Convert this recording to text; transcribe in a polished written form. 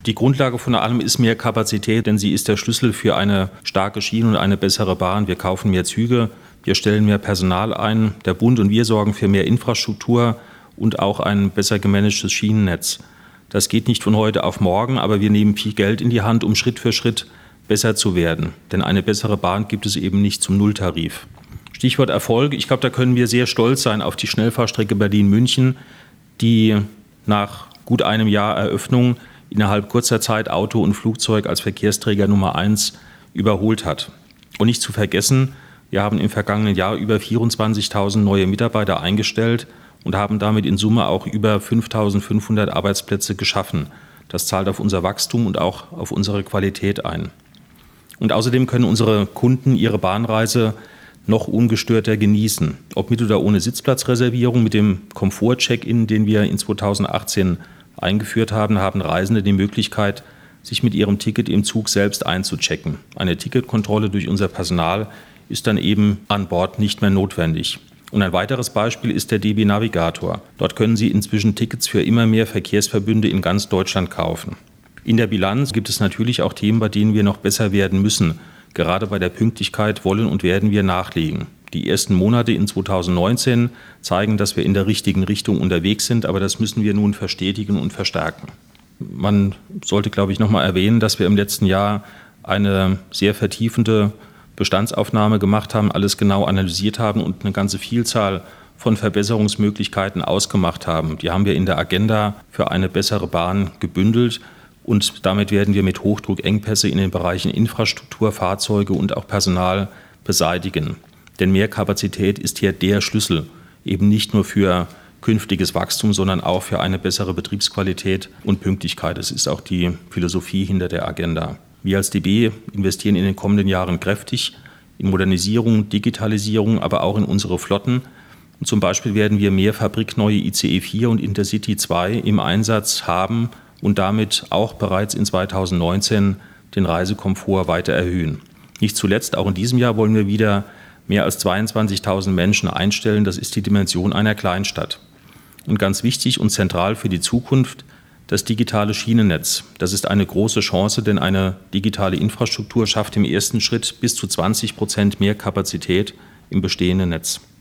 Die Grundlage von allem ist mehr Kapazität, denn sie ist der Schlüssel für eine starke Schiene und eine bessere Bahn. Wir kaufen mehr Züge, wir stellen mehr Personal ein. Der Bund und wir sorgen für mehr Infrastruktur und auch ein besser gemanagtes Schienennetz. Das geht nicht von heute auf morgen, aber wir nehmen viel Geld in die Hand, um Schritt für Schritt besser zu werden. Denn eine bessere Bahn gibt es eben nicht zum Nulltarif. Stichwort Erfolg. Ich glaube, da können wir sehr stolz sein auf die Schnellfahrstrecke Berlin-München, die nach gut einem Jahr Eröffnung innerhalb kurzer Zeit Auto und Flugzeug als Verkehrsträger Nummer 1 überholt hat. Und nicht zu vergessen, wir haben im vergangenen Jahr über 24.000 neue Mitarbeiter eingestellt und haben damit in Summe auch über 5.500 Arbeitsplätze geschaffen. Das zahlt auf unser Wachstum und auch auf unsere Qualität ein. Und außerdem können unsere Kunden ihre Bahnreise noch ungestörter genießen. Ob mit oder ohne Sitzplatzreservierung, mit dem Komfort-Check-In, den wir in 2018 eingeführt haben, haben Reisende die Möglichkeit, sich mit ihrem Ticket im Zug selbst einzuchecken. Eine Ticketkontrolle durch unser Personal ist dann eben an Bord nicht mehr notwendig. Und ein weiteres Beispiel ist der DB Navigator. Dort können Sie inzwischen Tickets für immer mehr Verkehrsverbünde in ganz Deutschland kaufen. In der Bilanz gibt es natürlich auch Themen, bei denen wir noch besser werden müssen. Gerade bei der Pünktlichkeit wollen und werden wir nachlegen. Die ersten Monate in 2019 zeigen, dass wir in der richtigen Richtung unterwegs sind, aber das müssen wir nun verstetigen und verstärken. Man sollte, glaube ich, noch mal erwähnen, dass wir im letzten Jahr eine sehr vertiefende Bestandsaufnahme gemacht haben, alles genau analysiert haben und eine ganze Vielzahl von Verbesserungsmöglichkeiten ausgemacht haben. Die haben wir in der Agenda für eine bessere Bahn gebündelt. Und damit werden wir mit Hochdruck Engpässe in den Bereichen Infrastruktur, Fahrzeuge und auch Personal beseitigen. Denn mehr Kapazität ist hier der Schlüssel, eben nicht nur für künftiges Wachstum, sondern auch für eine bessere Betriebsqualität und Pünktlichkeit. Das ist auch die Philosophie hinter der Agenda. Wir als DB investieren in den kommenden Jahren kräftig in Modernisierung, Digitalisierung, aber auch in unsere Flotten. Und zum Beispiel werden wir mehr fabrikneue ICE 4 und Intercity 2 im Einsatz haben und damit auch bereits in 2019 den Reisekomfort weiter erhöhen. Nicht zuletzt, auch in diesem Jahr wollen wir wieder mehr als 22.000 Menschen einstellen. Das ist die Dimension einer Kleinstadt. Und ganz wichtig und zentral für die Zukunft, das digitale Schienennetz. Das ist eine große Chance, denn eine digitale Infrastruktur schafft im ersten Schritt bis zu 20% mehr Kapazität im bestehenden Netz.